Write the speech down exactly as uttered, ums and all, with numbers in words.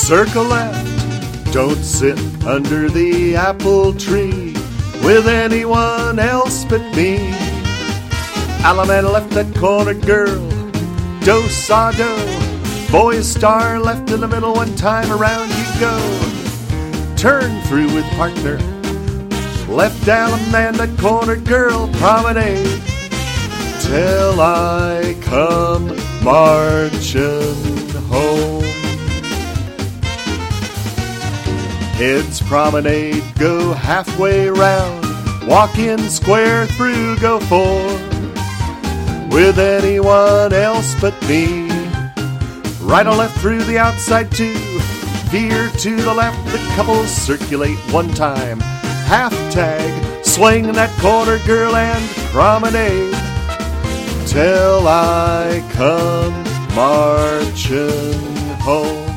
circle left. Don't sit under the apple tree with anyone else but me. Alameda left that corner girl, do saw do. Boy star left in the middle, one time around you go. Turn through with partner, left Alameda that corner girl promenade till I come marching home. Heads promenade, go halfway round, walk in square through, go four. With anyone else but me. Right or left through the outside two, veer to the left, the couples circulate one time. Half tag, swing that corner girl and promenade till I come marching home.